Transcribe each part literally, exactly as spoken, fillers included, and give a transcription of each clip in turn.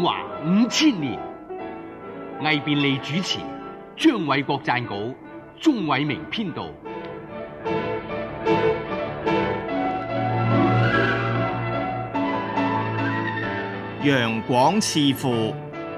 華五千年，魏便利主持，張偉國撰稿，鍾偉明編導。 楊廣賜賦。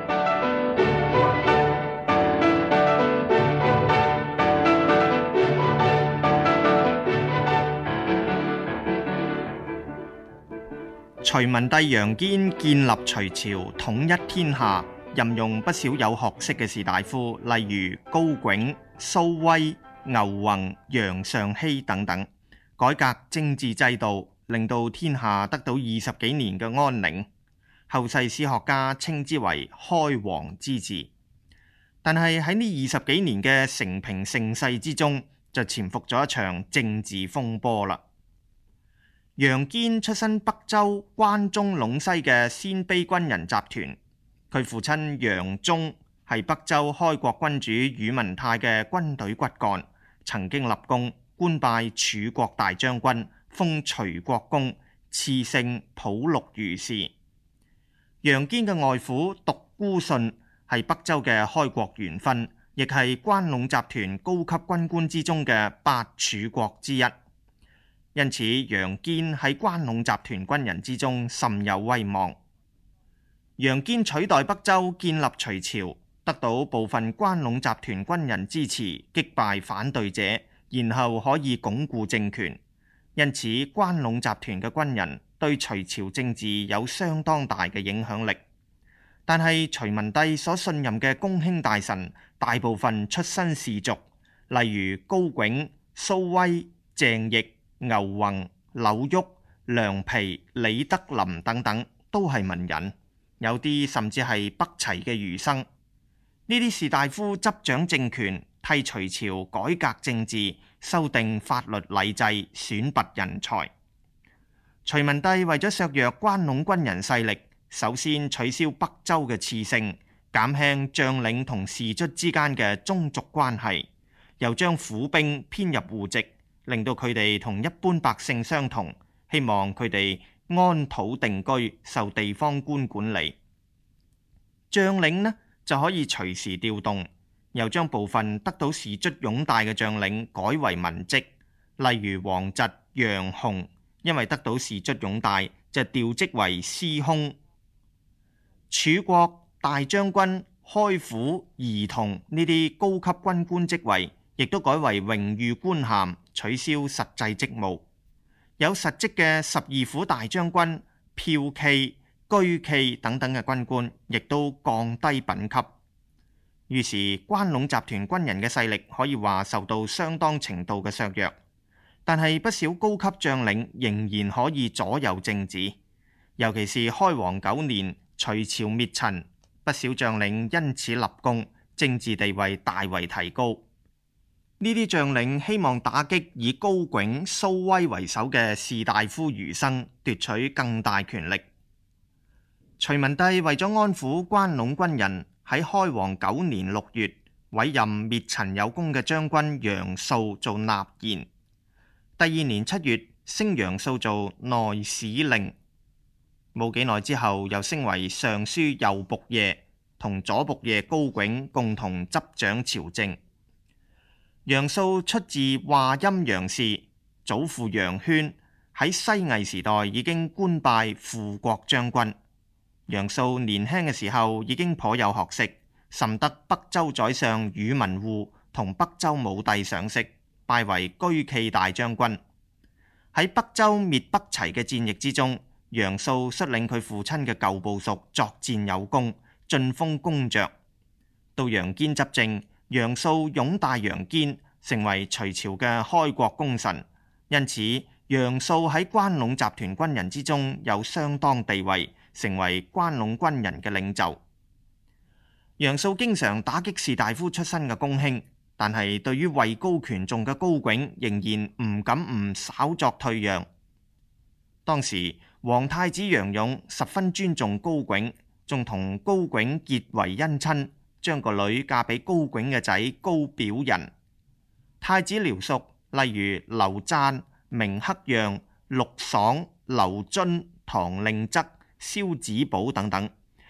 隋文帝楊堅建立隋朝，統一天下，任用不少有學識嘅士大夫，例如高炯、蘇威、牛弘、楊尚熙等等，改革政治制度，令到天下得到二十幾年嘅安寧。後世史學家稱之為開皇之治。但係喺呢二十幾年嘅承平盛世之中，就潛伏咗一場政治風波啦。楊堅出身北周關中隴西嘅鮮卑軍人集團，佢父親楊忠係北周開國君主宇文泰嘅軍隊骨幹，曾經立功，官拜柱國大將軍，封隋國公，賜姓普陸如是。楊堅嘅外父獨孤信係北周嘅開國元勳，亦係關隴集團高級軍官之中嘅八柱國之一。因此，楊堅喺關隴集團軍人之中甚有威望。楊堅取代北周建立隋朝，得到部分關隴集團軍人支持，擊敗反對者，然後可以鞏固政權。因此，關隴集團嘅軍人對隋朝政治有相當大嘅影響力。但係隋文帝所信任嘅公卿大臣，大部分出身士族，例如高炯、蘇威、鄭譯、牛弘、柳旭、梁皮、李德林等等，都係文人，有啲甚至係北齊嘅儒生。呢啲士大夫執掌政權，替隋朝改革政治，修訂法律禮制，選拔人才。隋文帝為咗削弱關隴軍人勢力，首先取消北周嘅賜姓，減輕將領同士卒之間嘅宗族關係，又將府兵編入戶籍，令到佢哋同一般百姓相同，希望佢哋安土定居，受地方官管理。將領呢就可以隨時調動，又將部分得到士卒擁戴嘅將領改為文職，例如王侄楊雄，因為得到士卒擁戴，就調職為司空。柱國大將軍、開府、儀同呢啲高級軍官職位，亦都改為榮譽官銜，取消實際職務。有實職嘅十二府大將軍、驃騎、車騎等等嘅軍官，亦都降低品級。於是關隴集團軍人嘅勢力可以話受到相當程度嘅削弱，但係不少高級將領仍然可以左右政治。尤其是開皇九年，隋朝滅陳，不少將領因此立功，政治地位大為提高。呢啲將領希望打擊以高炯、蘇威為首嘅士大夫儒生，奪取更大權力。隋文帝為咗安撫關隴軍人，喺開皇九年六月委任滅陳有功嘅將軍楊素做納言。第二年七月升楊素做內史令，冇幾耐之後又升為尚書右僕射，同左僕射高炯共同執掌朝政。楊素出自華陰楊氏，祖父楊軒喺西魏時代已經官拜輔國將軍。楊素年輕嘅時候已經頗有學識，甚得北周宰相宇文護同北周武帝賞識，拜為車騎大將軍。喺北周滅北齊嘅戰役之中，楊素率領佢父親嘅舊部屬作戰有功，晉封公爵。到楊堅執政，楊素擁戴楊堅，成為隋朝嘅開國功臣。因此，楊素喺關隴集團軍人之中有相當地位，成為關隴軍人嘅領袖。楊素經常打擊士大夫出身嘅公卿，但係對於位高權重嘅高炯，仍然唔敢唔稍作退讓。當時皇太子楊勇十分尊重高炯，仲同高炯結為姻親，將個女嫁俾高炯嘅仔高表人。太子僚屬例如劉贊、明克讓、陸爽、劉遵、唐令則、蕭子寶等等，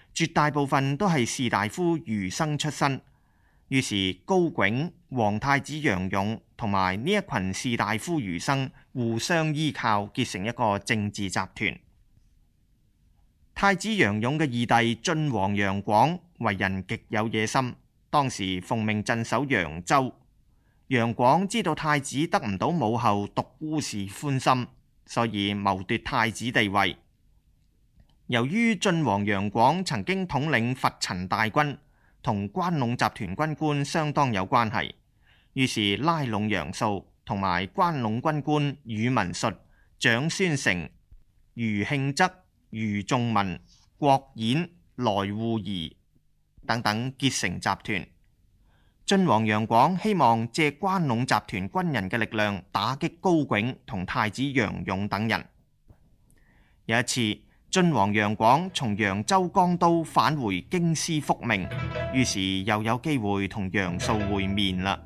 絕大部分都係士大夫儒生出身。於是高炯、皇太子楊勇同埋呢一群士大夫儒生互相依靠，結成一個政治集團。太子楊勇嘅二弟晉王楊廣為人極有野心，當時奉命鎮守揚州。楊廣知道太子得唔到母后獨孤氏歡心，所以謀奪太子地位。由於晉王楊廣曾經統領伐陳大軍，同關隴集團軍官相當有關係，於是拉攏楊素同埋關隴軍官宇文述、蔣孫成、余慶則、余仲文、郭演、來護兒等等結成集團。晉王楊廣希望借關隴集團軍人嘅力量打擊高炯同太子楊勇等人。有一次，晉王楊廣從揚州江都返回京師復命，於是又有機會同楊素會面啦。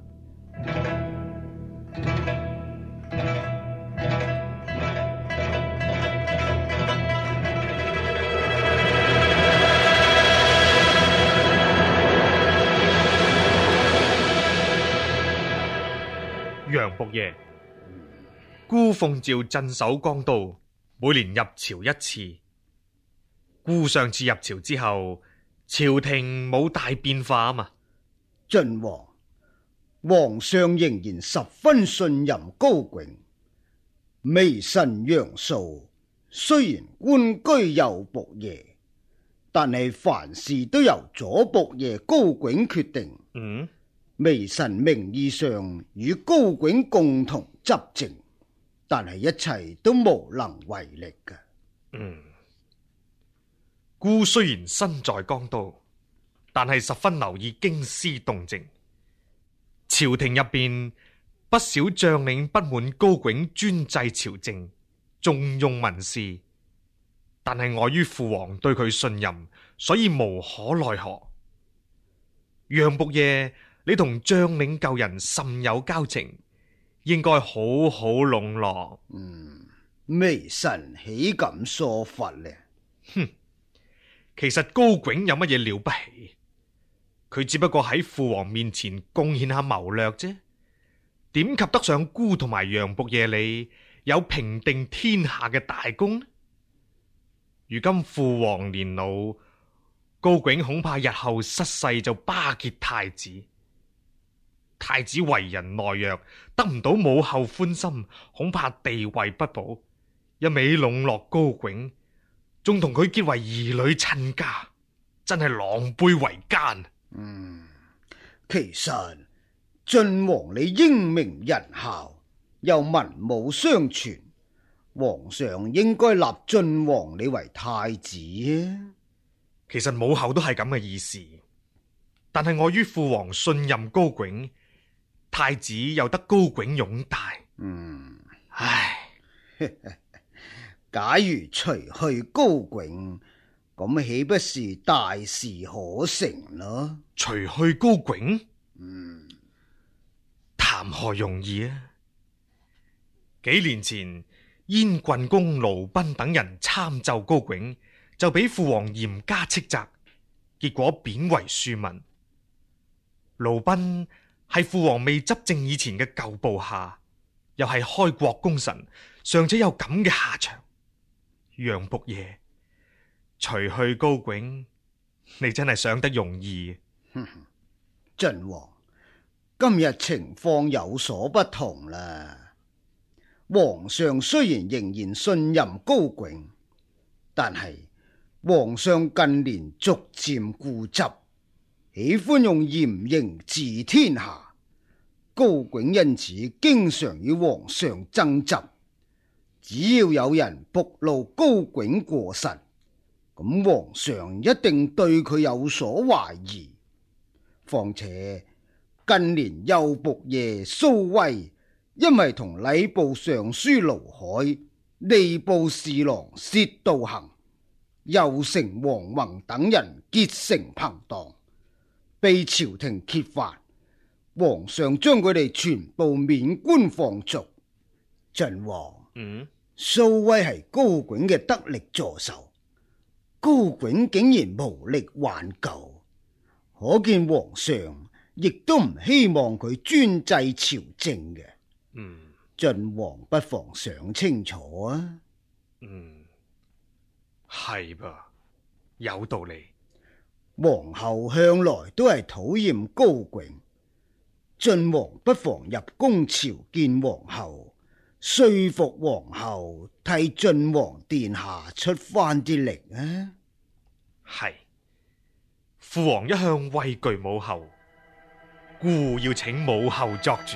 楊僕爺，孤奉詔鎮守江都，每年入朝一次。孤上次入朝之後，朝廷冇大變化啊嘛。 晉王，皇上仍然十分信任高炯。微臣楊素雖然官居右僕射，但係凡事都由左僕射高炯決定。 嗯。 微臣名義上與高炯共同執政，但係一切都無能為力嘅。 嗯，孤雖然身在江都，但係十分留意京師動靜。朝廷入邊不少將領不滿高炯專制朝政，重用民事，但係礙於父皇對佢信任，所以無可奈何。楊僕射，你同將領舊人甚有交情，應該好好籠絡。 嗯，微臣豈敢疏忽呢？ 哼，其實高炯有乜嘢了不起？佢只不過喺父皇面前貢獻下謀略啫，點及得上孤同埋楊僕射你有平定天下嘅大功呢？如今父皇年老，高炯恐怕日後失勢就巴結太子。太子為人懦弱，得唔到母后歡心，恐怕地位不保。一味籠絡高炯，仲同佢結為兒女親家，真係狼狽為奸。 嗯，其實晉王你英明仁孝，又文武雙全，皇上應該立晉王你為太子啊。 其實母后都係咁嘅意思，但係礙於父皇信任高炯，太子又得高炯擁戴。 嗯， 唉， 假如除去高炯，咁豈不是大事可成咯？ 除去高炯， 嗯， 談何容易啊！幾年前，燕郡公盧賓等人參奏高炯，就俾父皇嚴加斥責，結果貶為庶民。盧賓係父皇未執政以前嘅舊部下，又係開國功臣，尚且有咁嘅下場。楊僕射，除去高炯，你真係想得容易。 晉王，今日情況有所不同啦。皇上雖然仍然信任高炯，但係皇上近年逐漸固執，喜歡用嚴刑治天下。高炯因此經常與皇上爭執。只要有人暴露高炯過失，咁皇上一定對佢有所懷疑。況且近年右僕射蘇威因為同禮部尚書盧海、吏部侍郎薛道行、右丞王宏等人結成朋黨，被朝廷揭發，皇上將佢哋全部免官放逐。晉王， 嗯， 蘇威係高炯嘅得力助手， 高炯竟然無力挽救，可見皇上亦都唔希望佢專制朝政嘅。 嗯， 晉王不妨想清楚啊。 嗯，係噃，有道理。 皇后向來都係討厭高炯，晉王不妨入宮朝見皇后，說服皇后替晉王殿下出翻啲力啊！ 係，父王一向畏懼母后，故要請母后作主。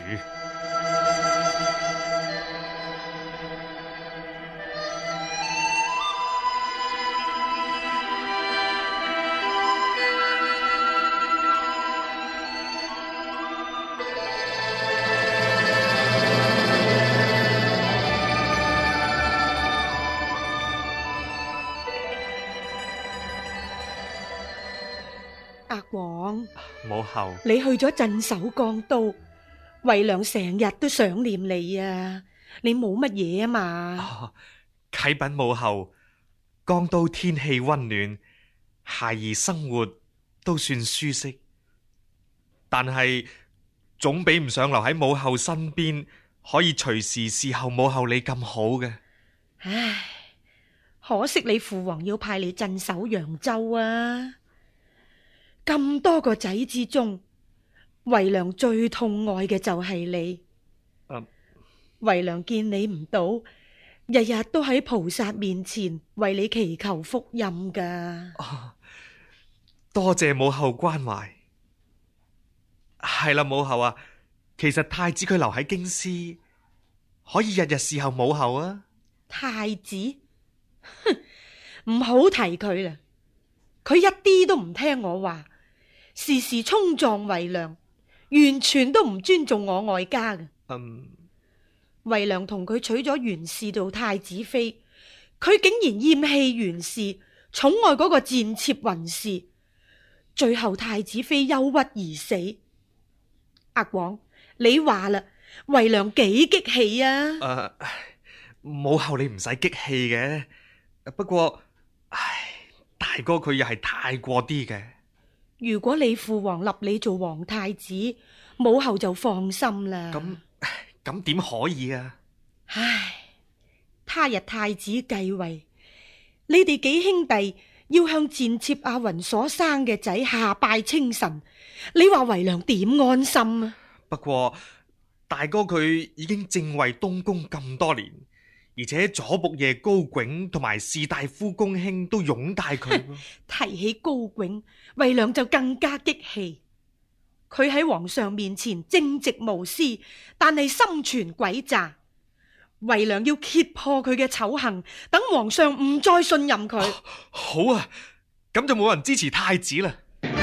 阿廣， 母后， 你去咗鎮守江都，惠良成日都想念你啊！你冇乜嘢啊嘛？ 哦，啟稟母后，江都天氣溫暖，孩兒生活都算舒適，但係總比唔上留喺母后身邊，可以隨時侍候母后你咁好嘅。 唉，可惜你父王要派你鎮守揚州啊！咁多個仔之中，惠良最痛愛嘅就係你。 嗯， 惠良見你唔到，日日都喺菩薩面前為你祈求福蔭噶。 哦，多謝母后關懷。係啦，母后啊，其實太子佢留喺京師，可以日日侍候母后啊。 太子，哼，唔好提佢啦，佢一啲都唔聽我話。時時衝撞惠良，完全都唔尊重我外家嘅。 嗯， 惠良同佢娶咗袁氏做太子妃，佢竟然厭棄袁氏，寵愛嗰個賤妾雲氏，最後太子妃憂鬱而死。阿廣，你話啦，惠良幾激氣啊？ 誒、呃，母后你唔使激氣嘅，不過，唉，大哥佢又係太過啲嘅。 如果你父王立你做皇太子，母后就放心啦。 咁咁點可以啊？ 唉，他日太子繼位，你哋幾兄弟要向賤妾阿雲所生嘅仔下拜稱臣，你話惠良點安心啊？ 不過大哥佢已經正位東宮咁多年，而且左僕射高炯同埋士大夫公卿都擁戴佢。 提起高炯，惠良就更加激氣。佢喺皇上面前正直無私，但係心存詭詐。惠良要揭破佢嘅醜行，等皇上唔再信任佢。 哦，好啊，咁就冇人支持太子啦。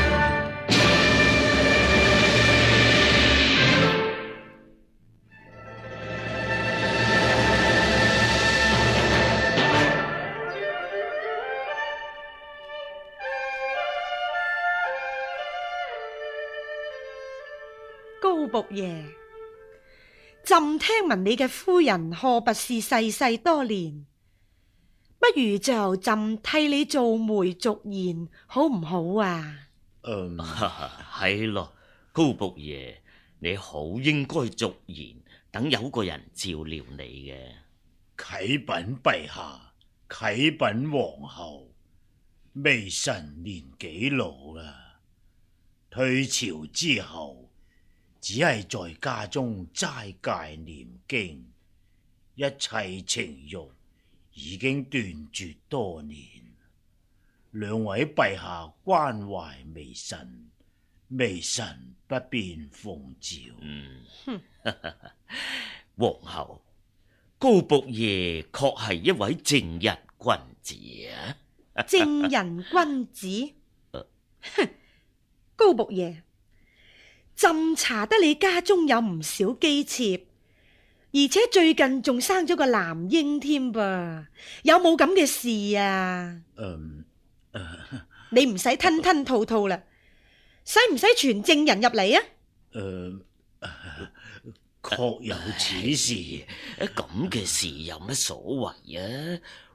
高僕爺，朕聽聞你嘅夫人賀拔氏逝世多年，不如就朕替你做媒續言，好唔好啊？ 嗯，係咯，高僕爺，你好應該續言，等有個人照料你嘅。 啟稟陛下，啟稟皇后，微臣年紀老啦，退朝之後，只係在家中齋戒念經，一切情慾已經斷絕多年。兩位陛下關懷微臣，微臣不便奉詔。 嗯，皇后，高僕爺確係一位正人君子啊！ 正人君子，哼，高僕爺。朕查得你家中有唔少姬妾，而且最近仲生咗個男嬰添噃，有冇咁嘅事啊？ 嗯，呃、 你唔使吞吞吐吐啦，使唔使傳證人入嚟啊？ 誒、呃，確有此事。 咁嘅事有乜所謂啊？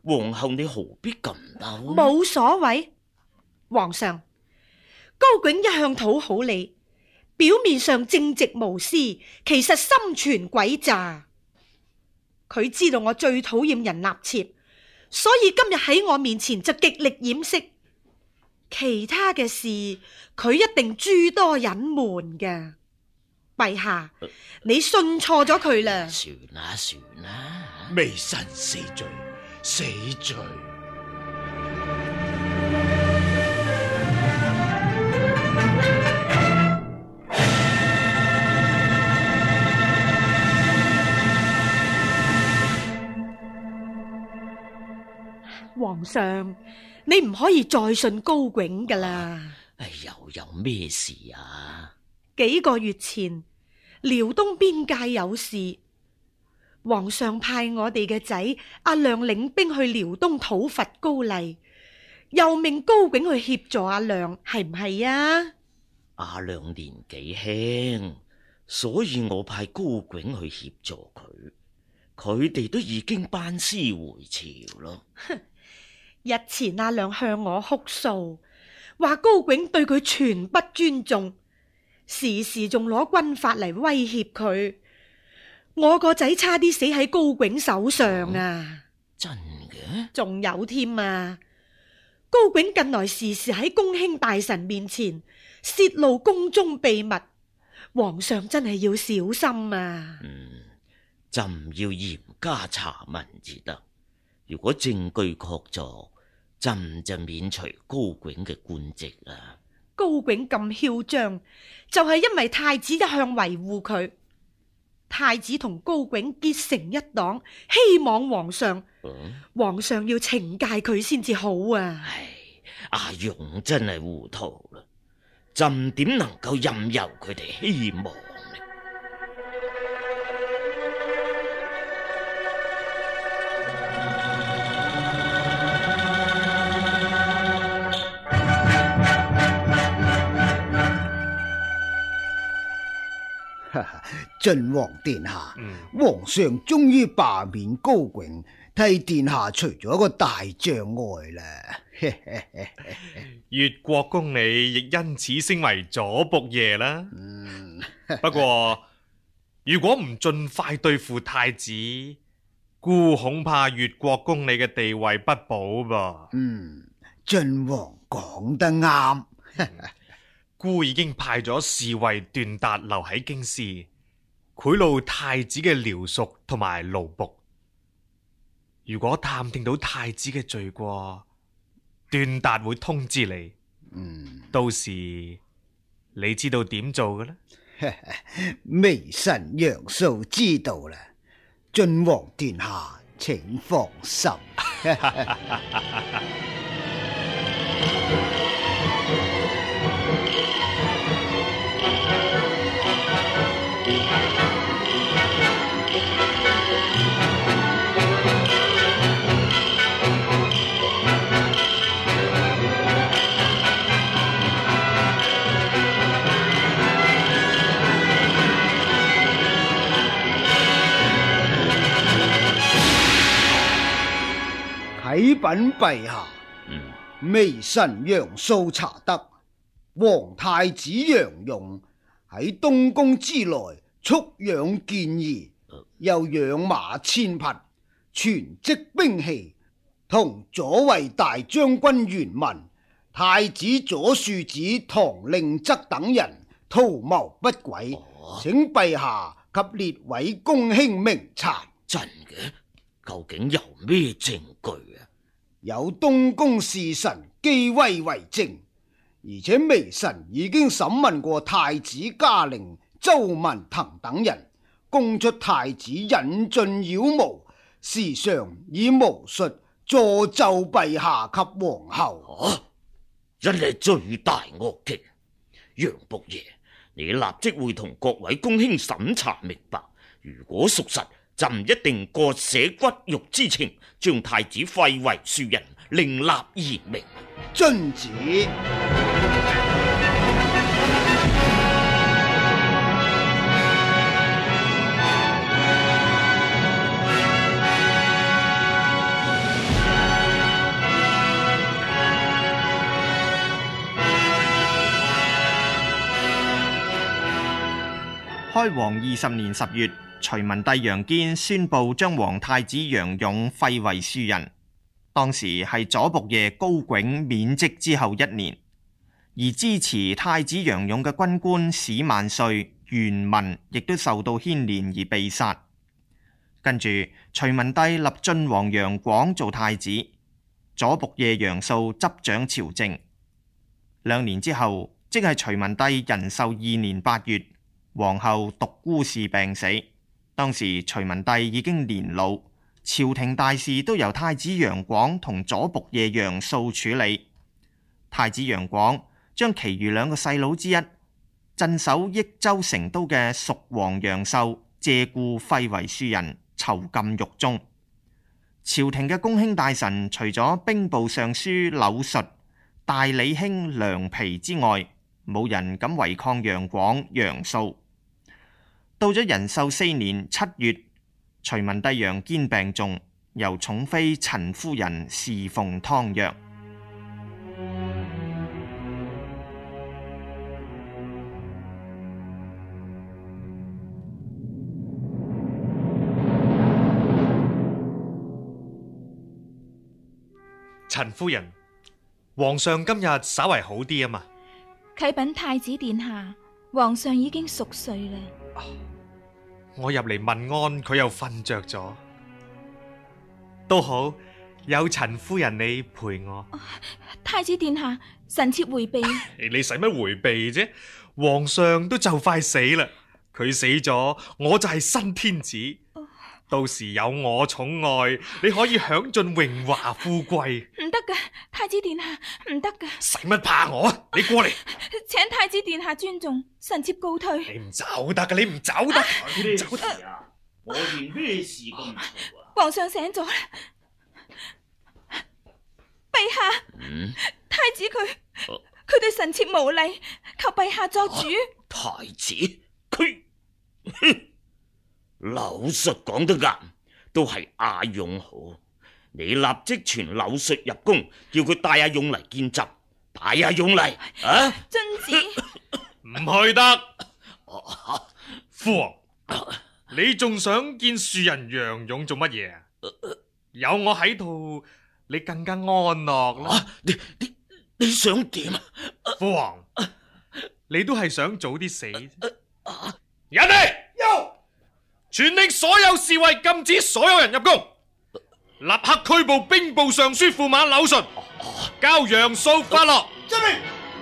皇后你何必咁嬲？ 冇所謂，皇上，高炯一向討好你，表面上正直無私，其實心存詭詐。佢知道我最討厭人納妾，所以今日喺我面前就極力掩飾。其他嘅事，佢一定諸多隱瞞嘅。陛下，你信錯咗佢啦。 算啦算啦， 微臣死罪，死罪。 皇上，你唔可以再信高炯噶啦。 唉，又有咩事啊？ 幾個月前，遼東邊界有事，皇上派我哋嘅仔阿亮領兵去遼東討伐高麗，又命高炯去協助阿亮，係唔係啊？ 阿亮年紀輕，所以我派高炯去協助佢，佢哋都已經班師回朝咯。 日前阿亮向我哭訴，話高炯對佢全不尊重，時時仲攞軍法嚟威脅佢。我個仔差啲死喺高炯手上啊！ 嗯、真嘅？ 仲有添啊！高炯近來時時喺公卿大臣面前泄露宮中秘密，皇上真係要小心啊！ 嗯，朕要嚴加查問至得。如果證據確鑿，朕就免除高炯嘅官職啦。 高炯咁囂張，就係因為太子一向維護佢。太子同高炯結成一黨，希望皇上，嗯、皇上要懲戒佢先至好啊！ 唉，阿勇真係糊塗啦，朕點能夠任由佢哋希望呢？ 晉王殿下， 嗯、 皇上終於罷免高炯，替殿下除咗一個大障礙啦。 越國公你亦因此升為左僕射啦。嗯、不過如果唔盡快對付太子，孤恐怕越國公你嘅地位不保噃。 嗯，晉王講得啱。 孤已經派咗侍衛段達留喺京師，賄賂太子嘅僚屬同埋奴僕。如果探聽到太子嘅罪過，段達會通知你。嗯，到時你知道點做嘅呢？ 微臣楊素知道啦。晉王殿下，請放心。啟稟陛下， 嗯、 微臣楊素查得，皇太子楊勇喺東宮之內蓄養健兒，又養馬千匹，全積兵器，同左衛大將軍袁文、太子左庶子唐令則等人圖謀不軌，哦、請陛下及列位公卿明察。 真嘅？究竟有咩證據啊？ 有東宮侍臣姬威為證，而且微臣已經審問過太子嘉陵、周文騰等人，供出太子引進妖巫，時常以巫術助紂陛下及皇后。 啊，真係罪大惡極！楊僕爺，你立即會同各位公卿審查明白，如果屬實，朕一定割捨骨肉之情，將太子廢為庶人，另立賢明。 遵旨。 開皇二十年十月，隋文帝楊堅宣布將皇太子楊勇廢為庶人。當時係左僕射高炯免職之後一年，而支持太子楊勇嘅軍官史萬歲、袁文亦都受到牽連而被殺。跟住隋文帝立晉王楊廣做太子，左僕射楊素執掌朝政。兩年之後，即係隋文帝仁壽二年八月，皇后獨孤氏病死。當時隋文帝已經年老，朝廷大事都由太子楊廣同左僕射楊素處理。太子楊廣將其餘兩個細佬之一，鎮守益州成都嘅蜀王楊秀借故廢為庶人，囚禁獄中。朝廷嘅公卿大臣除咗兵部尚書柳述、大理卿梁皮之外，冇人敢違抗楊廣、楊素。到咗仁壽四年七月，隋文帝楊堅病重，由寵妃陳夫人侍奉湯藥。 陳夫人，皇上今日稍為好啲啊嘛。 啟稟太子殿下，皇上已經熟睡啦。 我入嚟問安，佢又瞓着咗。都好，有陳夫人你陪我。 太子殿下，臣妾回避。 你使乜回避啫？皇上都就快死啦，佢死咗，我就係新天子。到時有我寵愛，你可以享盡榮華富貴。 唔得噶，太子殿下，唔得噶。 使乜怕我啊？你過嚟， 請太子殿下尊重，臣妾告退。 你唔走得噶，你唔走得。 咩事啊？我連咩事咁嘈啊？ 皇上醒咗啦，陛下， 嗯、 太子佢佢對臣妾無禮，求陛下作主。 啊、太子佢。柳述講得啱，都係阿勇好。你立即傳柳述入宮，叫佢帶阿勇嚟見朕，帶阿勇嚟啊！ 遵旨。 唔去得。父王，你仲想見庶人楊勇做乜嘢啊？有我喺度，你更加安樂啦。 你你你想點啊？ 父王，你都係想早啲死。人哋傳令所有侍衛禁止所有人入宮，立刻拘捕兵部尚書駙馬柳述，交楊素發落。遵命。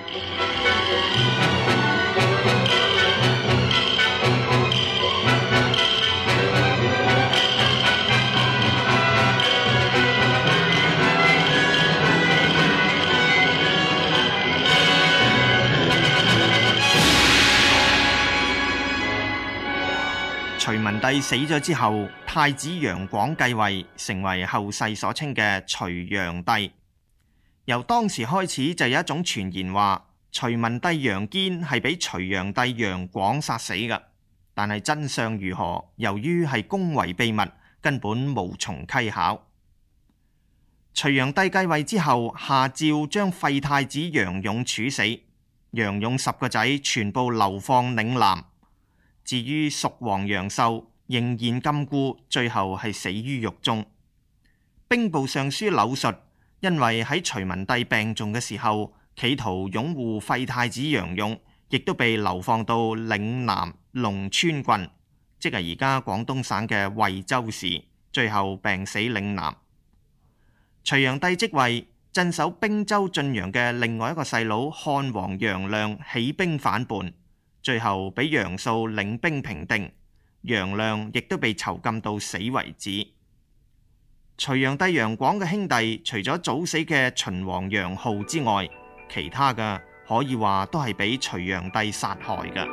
隋文帝死咗之後，太子楊廣繼位，成為後世所稱嘅隋煬帝。由當時開始就有一種傳言話，隋文帝楊堅係俾隋煬帝楊廣殺死嘅，但係真相如何？由於係宮闈秘密，根本無從稽考。隋煬帝繼位之後，下詔將廢太子楊勇處死，楊勇十個仔全部流放嶺南。至於蜀王楊秀仍然禁錮，最後係死於獄中。兵部尚書柳述因為喺隋文帝病重嘅時候企圖擁護廢太子楊勇，亦都被流放到嶺南龍川郡，即係而家廣東省嘅惠州市，最後病死嶺南。隋煬帝即位，鎮守兵州晉陽嘅另外一個細佬漢王楊亮起兵反叛，最後俾楊素領兵平定，楊亮亦都被囚禁到死為止。隋煬帝楊廣嘅兄弟，除咗早死嘅秦王楊浩之外，其他嘅可以話都係俾隋煬帝殺害嘅。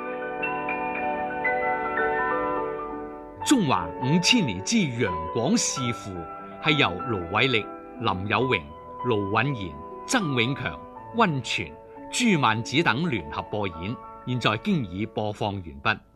中華五千年之楊廣仕父，係由盧偉力、林有榮、盧允賢、曾永強、溫泉、朱萬子等聯合播演。現在經已播放完畢。